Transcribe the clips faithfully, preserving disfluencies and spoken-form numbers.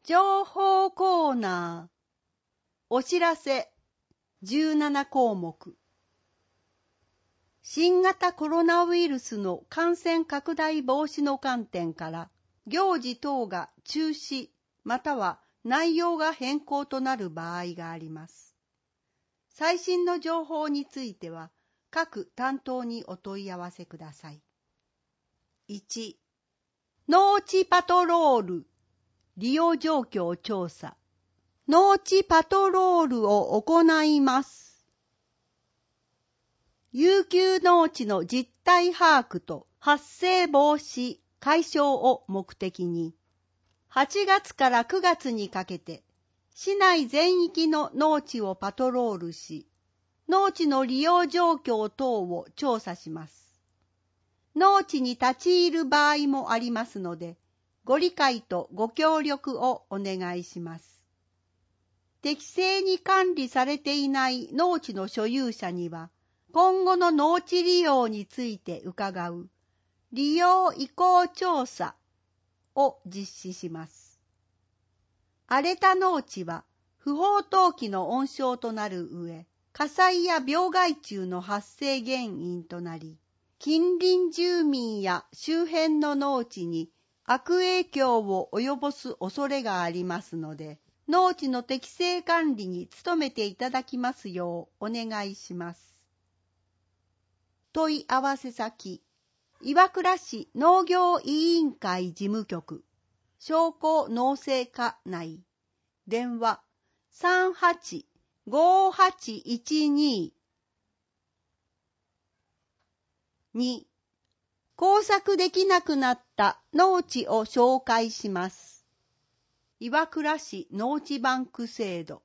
情報コーナー。お知らせじゅうななこうもく。新型コロナウイルスの感染拡大防止の観点から行事等が中止または内容が変更となる場合があります。最新の情報については各担当にお問い合わせください。いち. 農地パトロール利用状況調査。農地パトロールを行います。遊休農地の実態把握と発生防止解消を目的に、はちがつからくがつにかけて、市内全域の農地をパトロールし、農地の利用状況等を調査します。農地に立ち入る場合もありますので、ご理解とご協力をお願いします。適正に管理されていない農地の所有者には、今後の農地利用について伺う利用意向調査を実施します。荒れた農地は不法投棄の温床となる上、火災や病害虫の発生原因となり、近隣住民や周辺の農地に悪影響を及ぼす恐れがありますので、農地の適正管理に努めていただきますようお願いします。問い合わせ先、岩倉市農業委員会事務局、商工農政課内、電話 さんはちごはちいちに。に. 耕作できなくなった農地を紹介します。岩倉市農地バンク制度。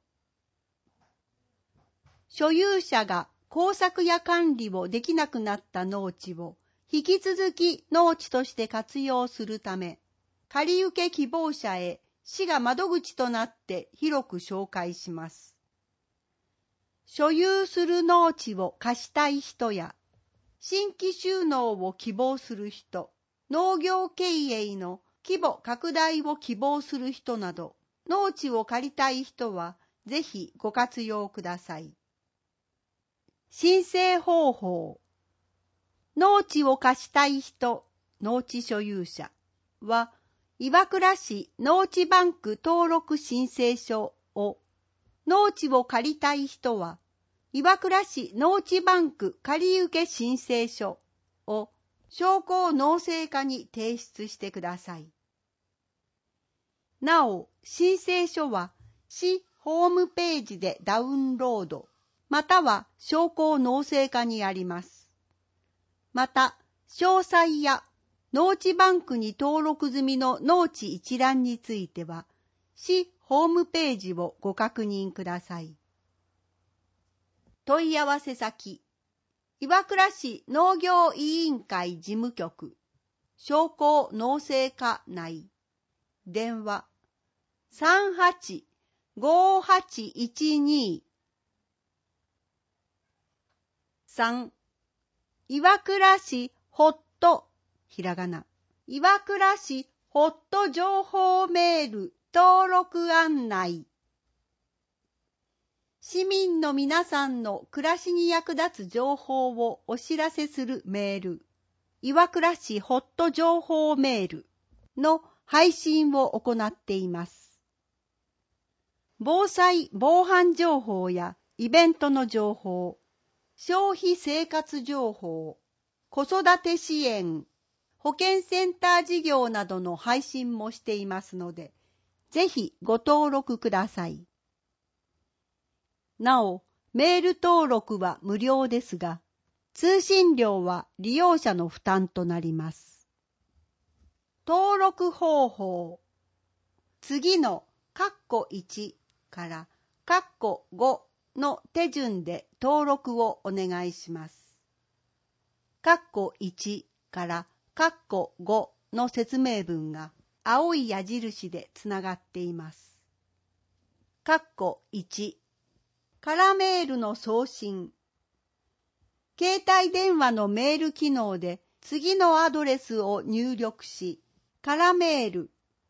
所有者が耕作や管理をできなくなった農地を引き続き農地として活用するため、借受希望者へ市が窓口となって広く紹介します。所有する農地を貸したい人や、新規就農を希望する人、農業経営の規模拡大を希望する人など、農地を借りたい人はぜひご活用ください。申請方法。農地を貸したい人、農地所有者は、岩倉市農地バンク登録申請書を、農地を借りたい人は、岩倉市農地バンク借受申請書を商工農政課に提出してください。なお、申請書は市ホームページでダウンロード、または商工農政課にあります。また、詳細や農地バンクに登録済みの農地一覧については、市ホームページをご確認ください。問い合わせ先、岩倉市農業委員会事務局、商工農政課内、電話 さんはちごはちいちに。さん. 岩倉市ホット、ひらがな、岩倉市ホット情報メール登録案内。市民の皆さんの暮らしに役立つ情報をお知らせするメール、岩倉市ホット情報メールの配信を行っています。防災・防犯情報やイベントの情報、消費生活情報、子育て支援、保健センター事業などの配信もしていますので、ぜひご登録ください。なお、メール登録は無料ですが、通信料は利用者の負担となります。登録方法。次の括弧いちから括弧ごの手順で登録をお願いします。括弧いちから括弧ごの説明文が青い矢印でつながっています。括弧いち、カラメールの送信。携帯電話のメール機能で次のアドレスを入力し、カラメール、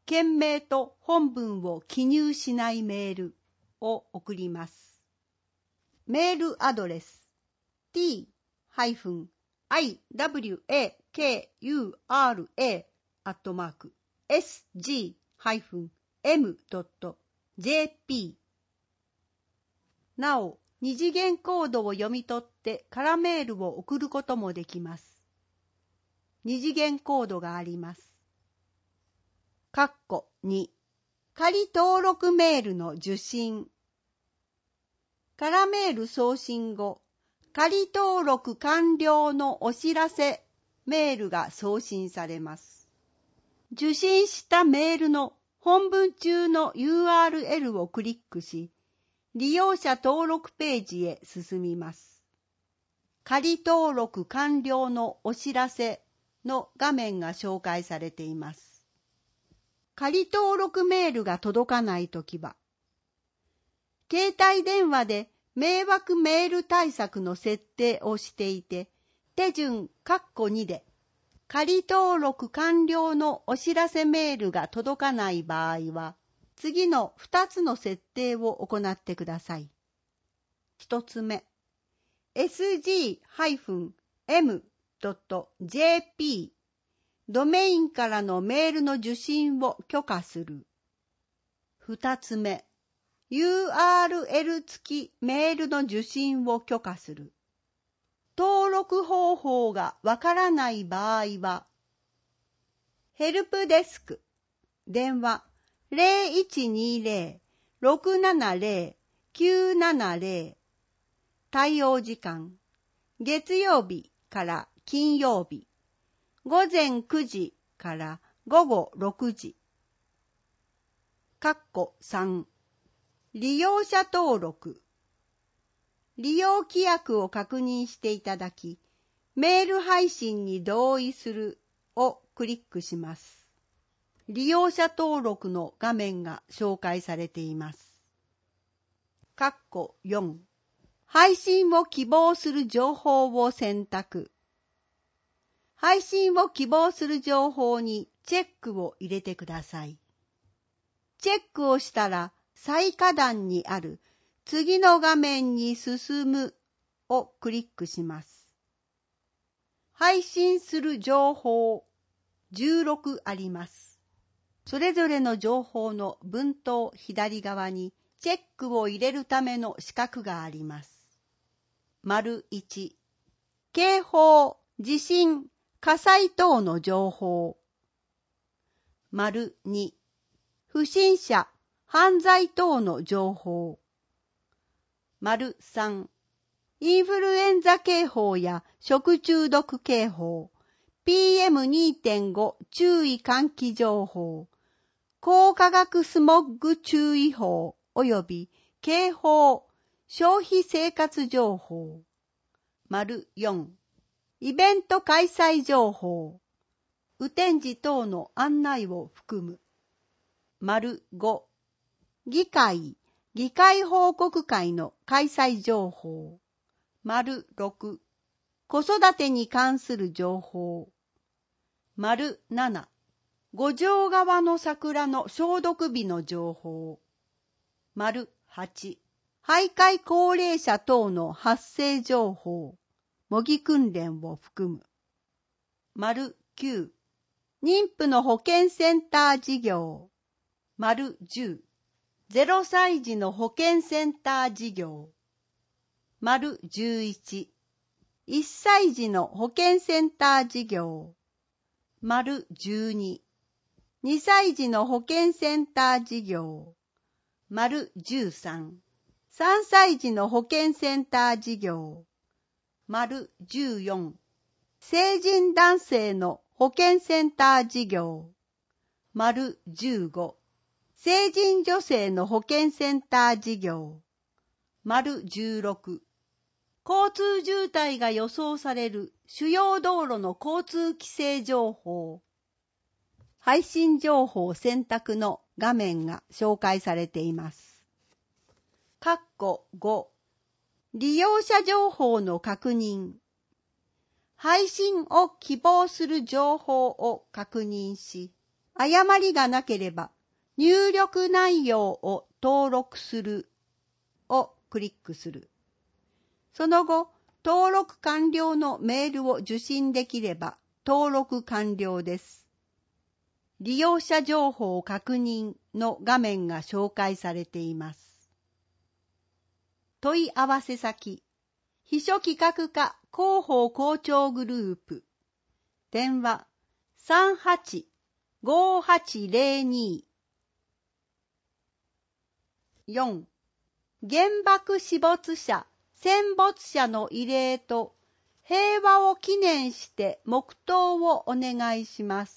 件名と本文を記入しないメールを送ります。メールアドレス ティー アイ ダブリュー エー ケー ユー アール エー アットマーク エス ジー エム ドット ジェーピー なお、二次元コードを読み取って空メールを送ることもできます。二次元コードがあります。かっこに、仮登録メールの受信。空メール送信後、仮登録完了のお知らせメールが送信されます。受信したメールの本文中の ユーアールエル をクリックし、利用者登録ページへ進みます。仮登録完了のお知らせの画面が紹介されています。仮登録メールが届かないときは、携帯電話で迷惑メール対策の設定をしていて、手順カッコにで、仮登録完了のお知らせメールが届かない場合は、次のふたつの設定を行ってください。ひとつめ、エスジー エム ドット ジェーピー ドメインからのメールの受信を許可する。ふたつめ、ユーアールエル 付きメールの受信を許可する。登録方法がわからない場合は、ヘルプデスク、電話 ゼロいちにゼロ ろくななゼロ きゅうななゼロ、対応時間、月曜日から金曜日、ごぜんくじからごごろくじ。かっこさん、利用者登録。利用規約を確認していただき、メール配信に同意するをクリックします。利用者登録の画面が紹介されています。かっこよん、配信を希望する情報を選択。配信を希望する情報にチェックを入れてください。チェックをしたら最下段にある次の画面に進むをクリックします。配信する情報じゅうろくあります。それぞれの情報の文頭左側にチェックを入れるための四角があります。丸いち、警報、地震、火災等の情報。丸に、不審者、犯罪等の情報。丸さん、インフルエンザ警報や食中毒警報、ピーエムにてんご 注意喚起情報、高化学スモッグ注意報及び警報、消費生活情報。丸よん、イベント開催情報、雨天時等の案内を含む。丸ご、議会、議会報告会の開催情報。丸ろく、子育てに関する情報。丸なな、五条川の桜の消毒日の情報。丸はち、徘徊高齢者等の発生情報、模擬訓練を含む。丸きゅう、妊婦の保健センター事業。丸じゅう、ゼロさい児の保健センター事業。丸じゅういち、いっさい児の保健センター事業。丸じゅうに、にさい児の保健センター事業。丸じゅうさん、さんさい児の保健センター事業。丸じゅうよん、成人男性の保健センター事業。丸じゅうご、成人女性の保健センター事業。丸じゅうろく、交通渋滞が予想される主要道路の交通規制情報。配信情報選択の画面が紹介されています。かっこご、利用者情報の確認。配信を希望する情報を確認し、 誤りがなければ入力内容を登録するをクリックする。その後、登録完了のメールを受信できれば登録完了です。利用者情報確認の画面が紹介されています。問い合わせ先、秘書企画課広報校長グループ、電話 さんはちごーはちぜろにー よん. 原爆死没者、戦没者の慰霊と平和を記念して黙祷をお願いします。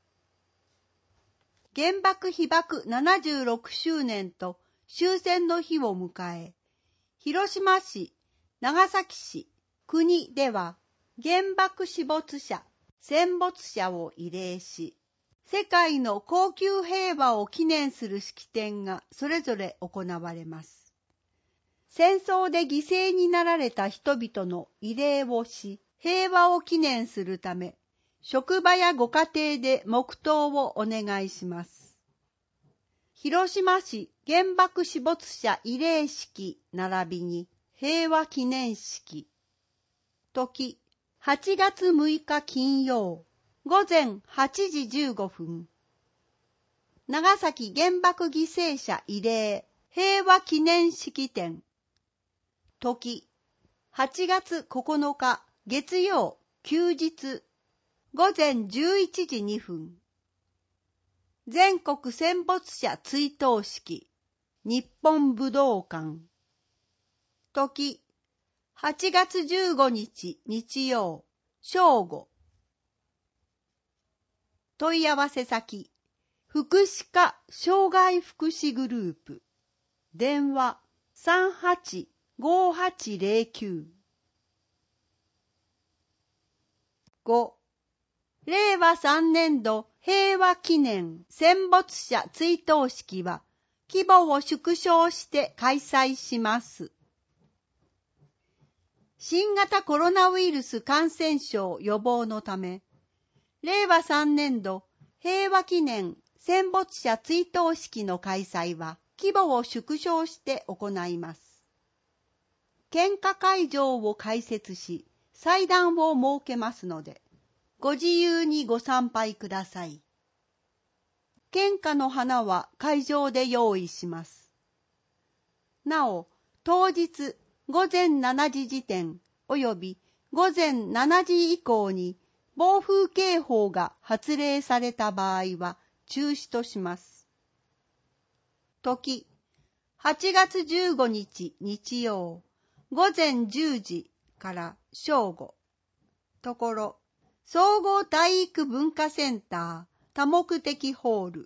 原爆被爆ななじゅうろくしゅうねんと終戦の日を迎え、広島市、長崎市、国では原爆死没者、戦没者を慰霊し、世界の恒久平和を記念する式典がそれぞれ行われます。戦争で犠牲になられた人々の慰霊をし、平和を記念するため、職場やご家庭で黙祷をお願いします。広島市原爆死没者慰霊式並びに平和記念式。時、はちがつむいか金曜、ごぜんはちじじゅうごふん。長崎原爆犠牲者慰霊平和記念式典。時、はちがつここのか月曜休日。ごぜんじゅういちじにふん。全国戦没者追悼式、日本武道館。時、はちがつじゅうごにち日曜、正午。問い合わせ先、福祉課障害福祉グループ。電話 さんはちごーはちぜろきゅう。ご. れいわさんねんど平和記念戦没者追悼式は規模を縮小して開催します。新型コロナウイルス感染症予防のため、れいわさんねんど平和記念戦没者追悼式の開催は規模を縮小して行います。献花会場を開設し、祭壇を設けますので、ご自由にご参拝ください。献花の花は会場で用意します。なお、当日ごぜんしちじ時点及びごぜんしちじ以降に暴風警報が発令された場合は中止とします。時、はちがつじゅうごにち日曜、ごぜんじゅうじから正午。ところ、総合体育文化センター多目的ホール。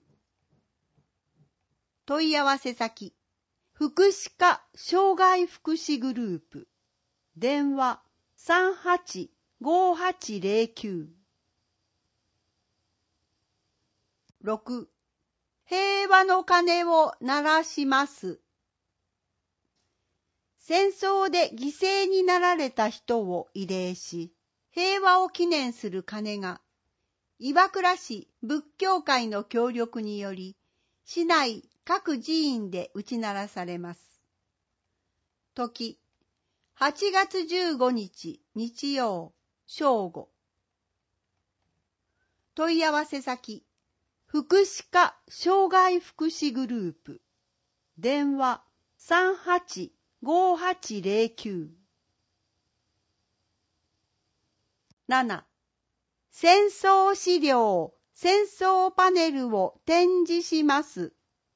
問い合わせ先、福祉課障害福祉グループ。電話 さんはちごーはちぜろきゅう。ろく. 平和の鐘を鳴らします。戦争で犠牲になられた人を慰霊し、平和を記念する鐘が、岩倉市仏教会の協力により、市内各寺院で打ち鳴らされます。時、はちがつじゅうごにち日曜、正午。問い合わせ先、福祉課障害福祉グループ。電話 さんはちごーはちぜろきゅう。なな. 戦争資料、戦争パネルを展示します。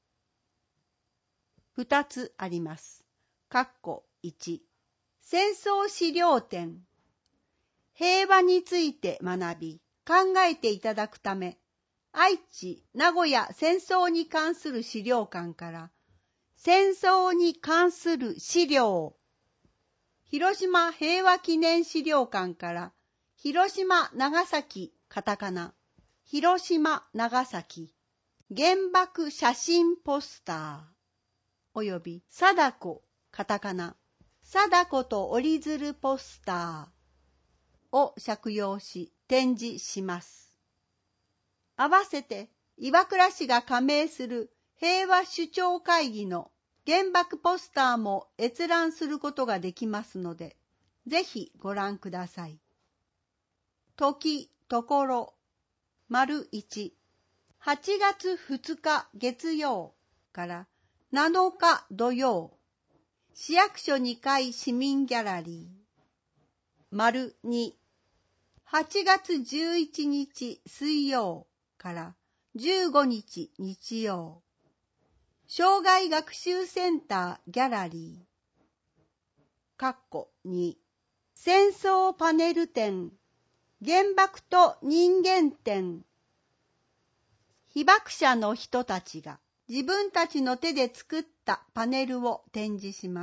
ふたつあります。かっこいち. 戦争資料展。平和について学び、考えていただくため、愛知、名古屋戦争に関する資料館から、戦争に関する資料。広島平和記念資料館から、広島長崎カタカナ、広島長崎原爆写真ポスターおよび貞子カタカナ、貞子と折り鶴ポスターを借用し展示します。合わせて岩倉市が加盟する平和首長会議の原爆ポスターも閲覧することができますので、ぜひご覧ください。時、ところ、丸一、はちがつふつか月曜からなのか土曜、市役所にかい市民ギャラリー。丸二、はちがつじゅういちにち水曜からじゅうごにち日曜、障害学習センターギャラリー。かっこに、戦争パネル展、原爆と人間展。被爆者の人たちが自分たちの手で作ったパネルを展示します。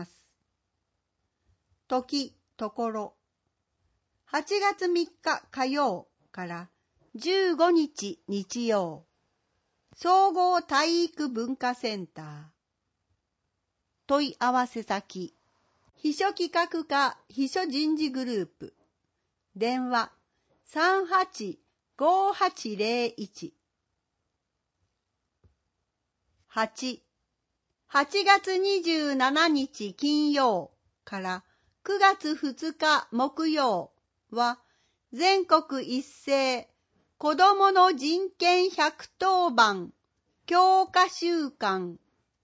時、ところ、はちがつみっか火曜からじゅうごにち日曜、総合体育文化センター。問い合わせ先、秘書企画課秘書人事グループ。電話さんはちごはちゼロいち。はち、はちがつにじゅうしちにち金曜からくがつふつか木曜は全国一斉子どもの人権ひゃくとおばん強化週間。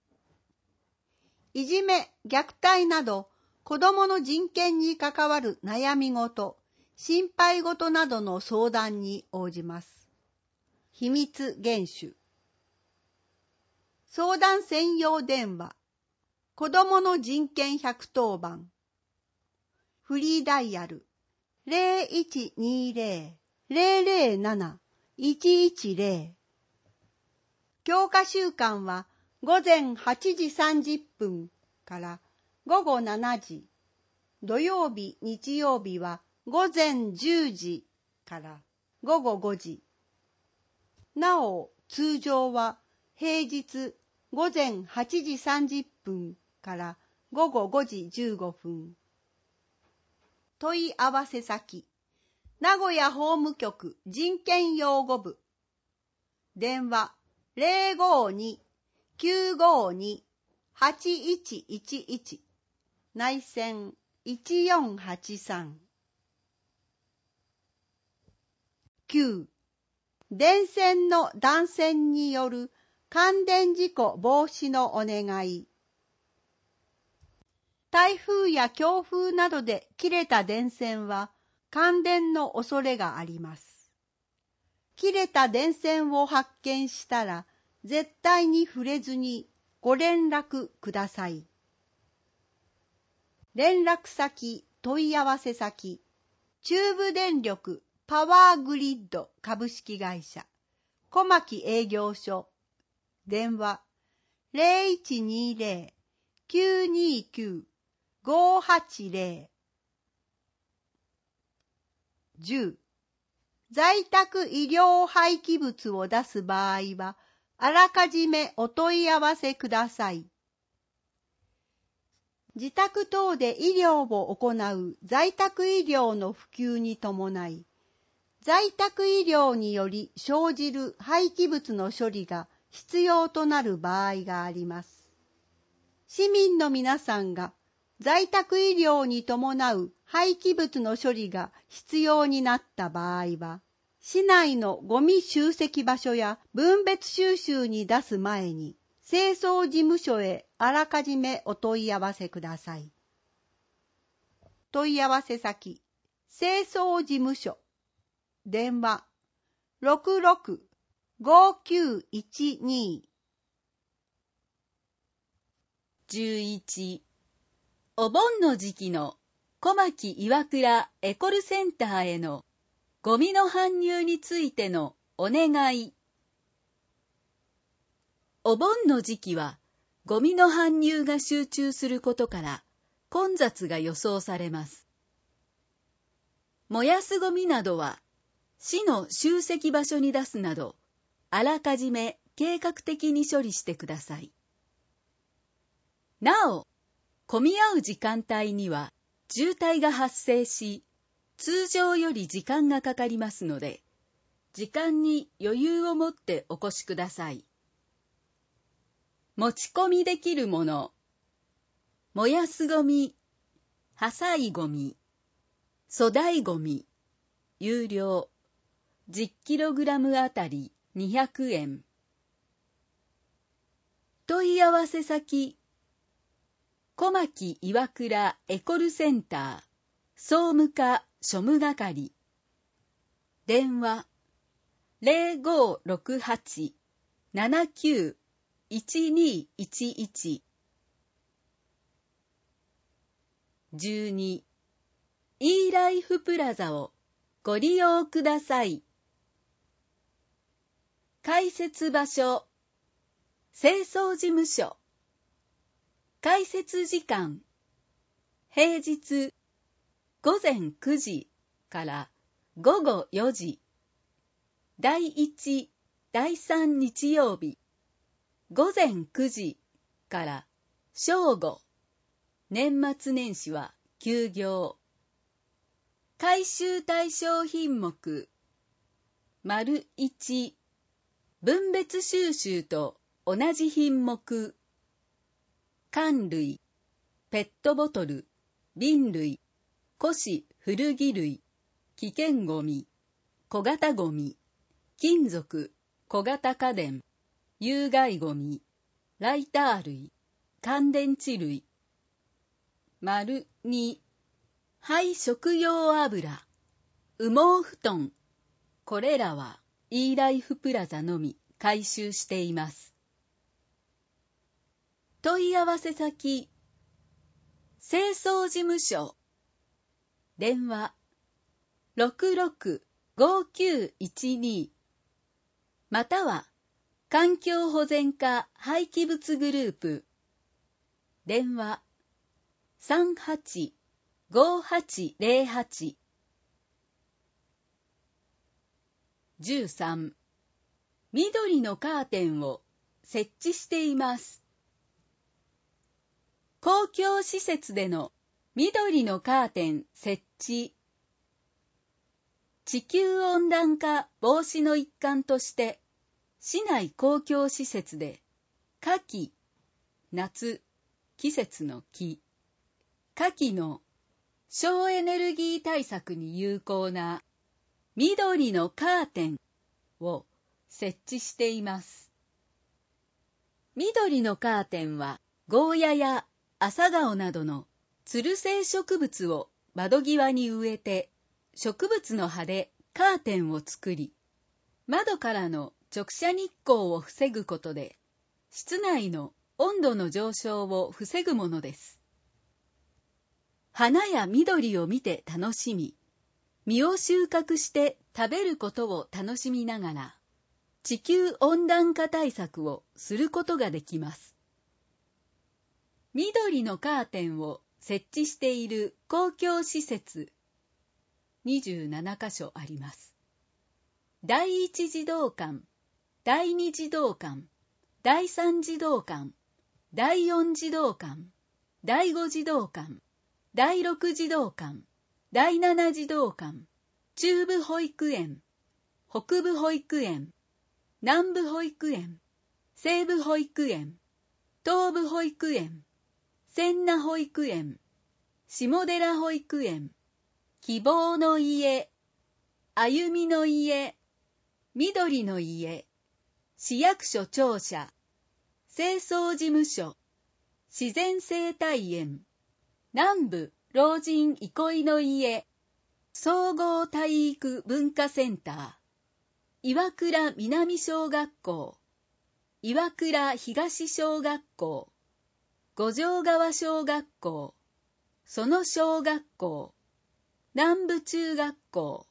いじめ、虐待など子どもの人権に関わる悩み事、心配事などの相談に応じます。秘密厳守。相談専用電話、子どもの人権ひゃくとおばん。フリーダイヤルゼロいちにゼロ ゼロゼロなな いちいちゼロ。強化週間はごぜんはちじさんじゅっぷんからごごしちじ。土曜日、日曜日はごぜんじゅうじからごごごじ。なお、通常は平日ごぜんはちじさんじゅっぷんからごごごじじゅうごふん。問い合わせ先、名古屋法務局人権擁護部。電話ゼロごに きゅうごに はちいちいちいち。内線いちよんはちさん。きゅう、電線の断線による感電事故防止のお願い。台風や強風などで切れた電線は感電の恐れがあります。切れた電線を発見したら絶対に触れずにご連絡ください。連絡先、問い合わせ先、中部電力パワーグリッド株式会社、小牧営業所。電話ゼロいちにゼロ きゅうにきゅう ごはちゼロ。じゅう、在宅医療廃棄物を出す場合は、あらかじめお問い合わせください。自宅等で医療を行う在宅医療の普及に伴い、在宅医療により生じる廃棄物の処理が必要となる場合があります。市民の皆さんが在宅医療に伴う廃棄物の処理が必要になった場合は、市内のゴミ集積場所や分別収集に出す前に、清掃事務所へあらかじめお問い合わせください。問い合わせ先、清掃事務所。電話ろくろく ごきゅういちに。 じゅういち、お盆の時期の小牧岩倉エコルセンターへのゴミの搬入についてのお願い。お盆の時期はゴミの搬入が集中することから混雑が予想されます。燃やすゴミなどは市の集積場所に出すなど、あらかじめ計画的に処理してください。なお、混み合う時間帯には渋滞が発生し、通常より時間がかかりますので、 時間に余裕を持ってお越しください。持ち込みできるもの、燃やすゴミ、破砕ゴミ、粗大ゴミ、有料、じゅっキログラム あたりにひゃくえん。問い合わせ先、小牧岩倉エコルセンター、総務課庶務係。電話、ゼロごろくはち ななきゅう いちにいちいち。じゅうに. イーライフプラザをご利用ください。開設場所、清掃事務所。開設時間、平日ごぜんくじからごごよじ。だいいち、だいさん日曜日、ごぜんくじから正午。年末年始は休業。回収対象品目、丸いち、分別収集と同じ品目。缶類、ペットボトル、瓶類、古紙古着類、危険ゴミ、小型ゴミ、金属、小型家電、有害ゴミ、ライター類、乾電池類。丸に、廃食用油、羽毛布団。これらはイーライフプラザのみ回収しています。問い合わせ先、清掃事務所。電話、ろくろく ごきゅういちに。または、環境保全課廃棄物グループ。電話、さんはち ごはちゼロはち。じゅうさん. 緑のカーテンを設置しています。公共施設での緑のカーテン設置。地球温暖化防止の一環として、市内公共施設で夏季、夏、季節の季、夏季の省エネルギー対策に有効な緑のカーテンを設置しています。緑のカーテンはゴーヤや朝顔などのつる性植物を窓際に植えて、植物の葉でカーテンを作り、窓からの直射日光を防ぐことで、室内の温度の上昇を防ぐものです。花や緑を見て楽しみ、実を収穫して食べることを楽しみながら、地球温暖化対策をすることができます。緑のカーテンを設置している公共施設、にじゅうななかしょあります。第一児童館、第二児童館、第三児童館、第四児童館、第五児童館、第六児童館、第七児童館、中部保育園、北部保育園、南部保育園、西部保育園、東部保育園、千奈保育園、下寺保育園、希望の家、歩みの家、緑の家、市役所庁舎、清掃事務所、自然生態園、南部老人憩いの家、総合体育文化センター、岩倉南小学校、岩倉東小学校、五条川小学校、園小学校、南部中学校。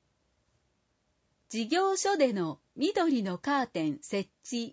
事業所での緑のカーテン設置。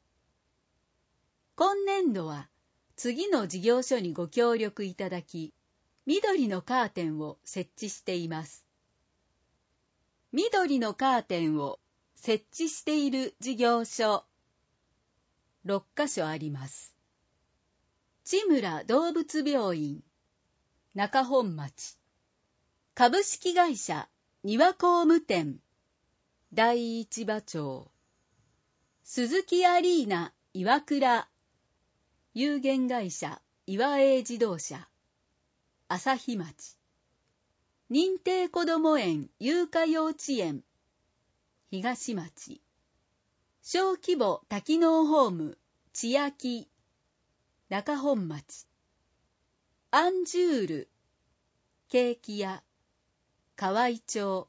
今年度は次の事業所にご協力いただき、緑のカーテンを設置しています。緑のカーテンを設置している事業所、ろっかしょあります。千村動物病院、中本町、株式会社庭工務店、 第一馬町、鈴木アリーナ岩倉、有限会社岩永自動車、朝日町、認定こども園有価幼稚園、東町、小規模多機能ホーム千秋、中本町、アンジュール、ケーキ屋、河合町。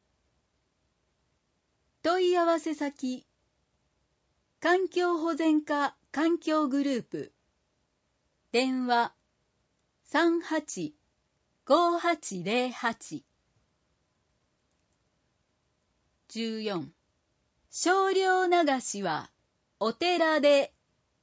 問い合わせ先、環境保全課環境グループ、電話 さんはちごはちゼロはち。じゅうよん、少量流しはお寺で。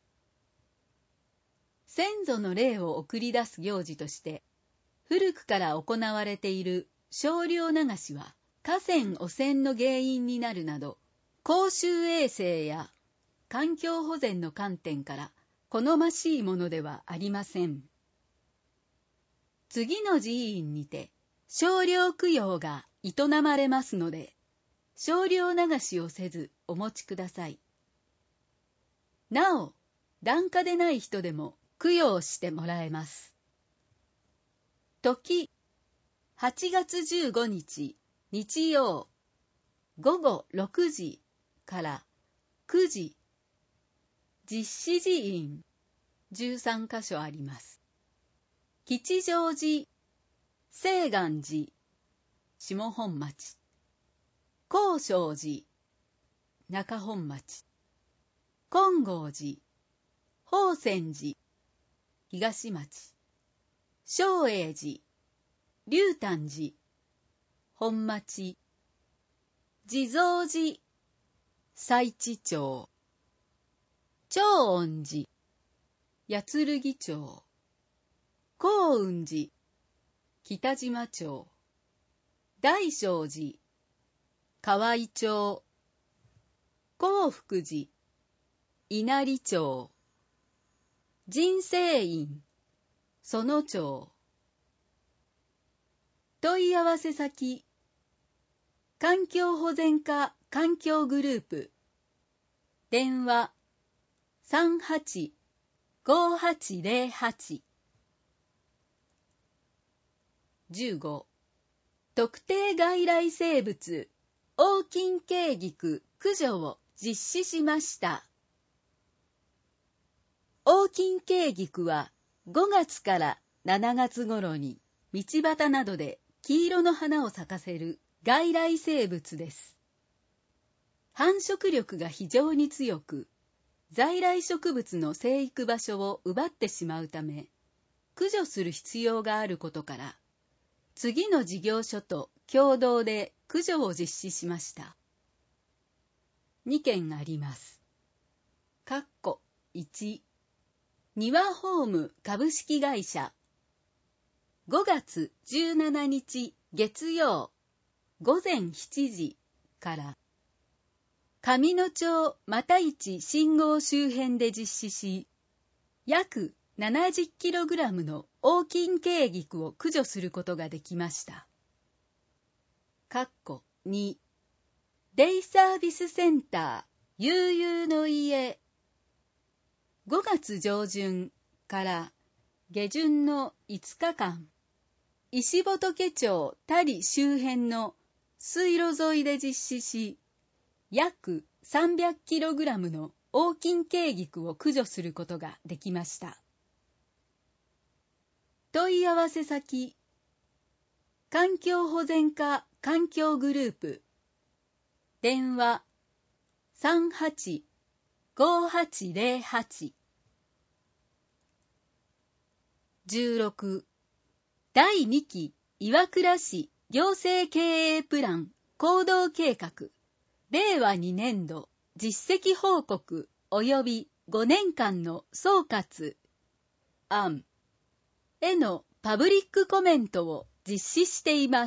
先祖の霊を送り出す行事として古くから行われている少量流しは河川汚染の原因になるなど、公衆衛生や環境保全の観点から好ましいものではありません。次の寺院にて少量供養が営まれますので、少量流しをせずお持ちください。なお、檀家でない人でも供養してもらえます。時、はちがつじゅうごにち日曜、ごごろくじからくじ。実施寺院じゅうさんかしょあります。吉祥寺、清願寺、下本町、高尚寺、中本町、金剛寺、宝泉寺、東町、正栄寺、龍潭寺、本町、地蔵寺、西知町、長恩寺、八剣町、興雲寺、北島町、大聖寺、河合町、興福寺、稲荷町、神聖院、園町。問い合わせ先、環境保全課環境グループ、電話 さんはちごはちゼロはち。じゅうご、特定外来生物黄金慶菊駆除を実施しました。黄金慶菊はごがつからしちがつ頃に道端などで黄色の花を咲かせる外来生物です。繁殖力が非常に強く、在来植物の生育場所を奪ってしまうため、駆除する必要があることから、次の事業所と共同で駆除を実施しました。にけんあります。かっこいち、庭ホーム株式会社、ごがつじゅうしちにち月曜ごぜんしちじから上野町又市信号周辺で実施し、約 ななじゅっキログラム の黄金慶菊を駆除することができました。かっこに、デイサービスセンター悠々の家、ごがつ上旬から下旬のいつかかん、石仏町谷周辺の水路沿いで実施し、約 さんびゃくキログラム の黄金慶菊を駆除することができました。問い合わせ先、環境保全課環境グループ、電話 さんはちごはちゼロはち。じゅうろく、だいにき岩倉市行政経営プラン行動計画れいわにねんど実績報告及びごねんかんの総括案へのパブリックコメントを実施しています。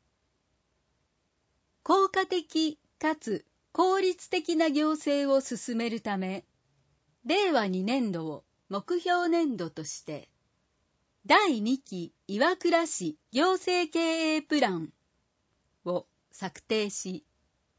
効果的かつ効率的な行政を進めるため、れいわにねんどを目標年度として、だいにき岩倉市行政経営プランを策定し、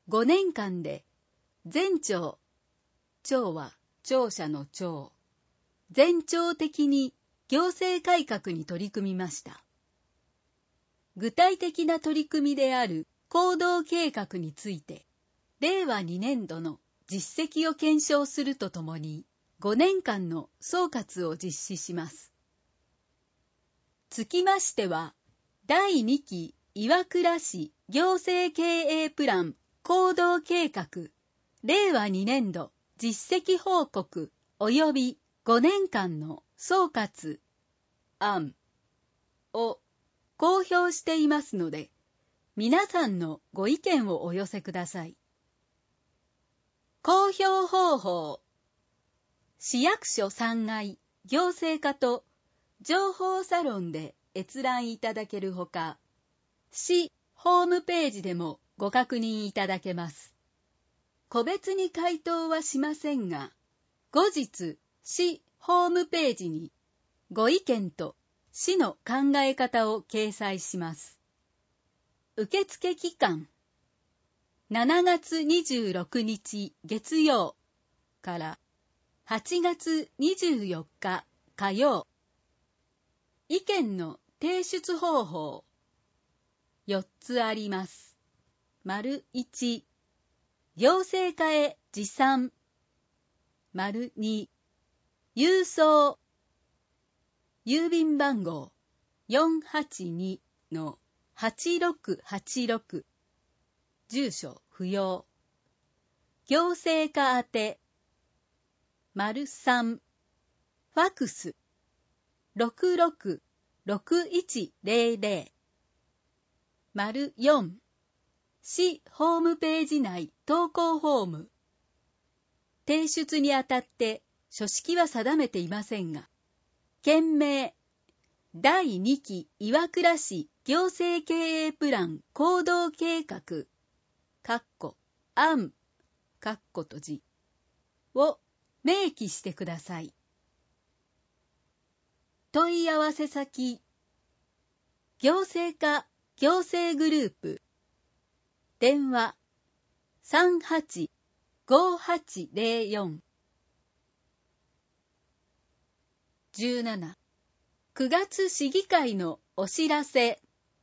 ごねんかんで全庁、庁は庁舎の庁、全庁的に行政改革に取り組みました。具体的な取り組みである行動計画について、れいわにねんどの実績を検証するとともに、ごねんかんの総括を実施します。つきましては、だいにき岩倉市行政経営プラン行動計画れいわにねんど実績報告及びごねんかんの総括案を公表していますので、皆さんのご意見をお寄せください。公表方法。市役所さんがい行政課と情報サロンで閲覧いただけるほか、市ホームページでもご確認いただけます。個別に回答はしませんが、後日市ホームページにご意見と市の考え方を掲載します。受付期間、しちがつにじゅうろくにち月曜からはちがつにじゅうよっか火曜。意見の提出方法、よっつあります。丸いち、行政課へ持参。丸に、郵送。郵便番号 よんはちにのはちろくはちろく。住所不要。行政課宛て。丸さん、ファクス。ろくろくろくいちぜろぜろ。丸よん、市ホームページ内投稿フォーム。提出にあたって書式は定めていませんが、件名、だいにき岩倉市行政経営プラン行動計画、かっこ案、かっこ閉じを明記してください。問い合わせ先、行政課行政グループ、電話 さんはちごはちぜろよん。じゅうなな、くがつ市議会のお知らせ。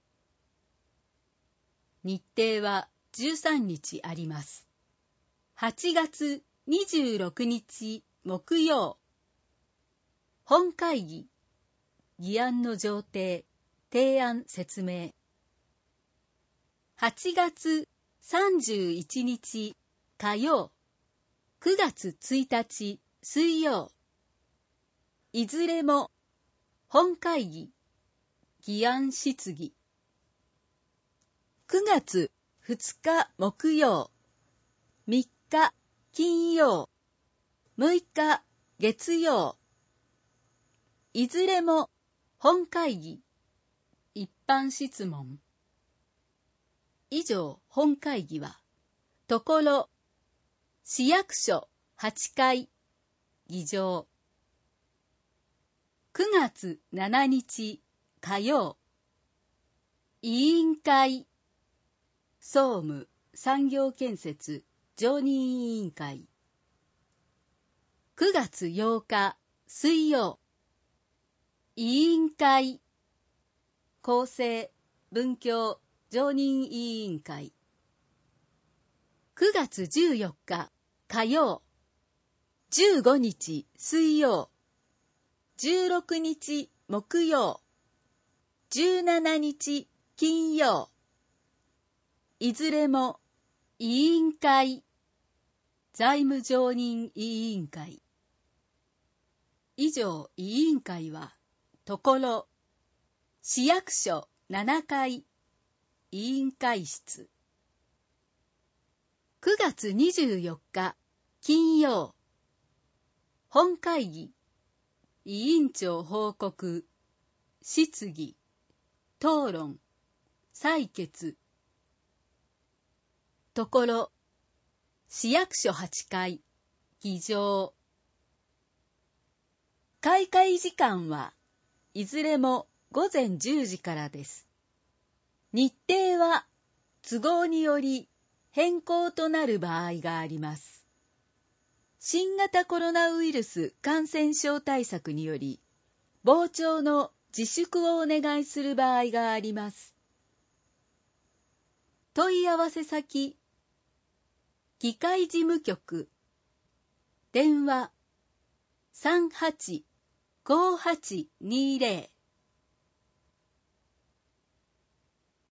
日程はじゅうさんにちあります。はちがつにじゅうろくにち木曜。本会議、議案の上呈、提案説明。はちがつさんじゅういちにち火曜。くがつついたち水曜。いずれも本会議、議案質疑。くがつふつか木曜、みっか金曜、むいか月曜。いずれも本会議、一般質問。以上、本会議は、ところ、市役所はちかい、議場。くがつついたち火曜、委員会、総務産業建設常任委員会。くがつようか水曜、委員会、厚生文教常任委員会。くがつじゅうよっか火曜、じゅうごにち水曜、じゅうろくにち木曜、じゅうしちにち金曜。いずれも委員会、財務常任委員会。以上、委員会は、ところ、市役所ななかい、委員会室。くがつにじゅうよっか金曜。本会議、委員長報告、質疑、討論、採決。ところ、市役所はちかい、議場。開会時間はいずれもごぜんじゅうじからです。日程は都合により変更となる場合があります。新型コロナウイルス感染症対策により、傍聴の自粛をお願いする場合があります。問い合わせ先、議会事務局、電話 さんはちごはちにーぜろ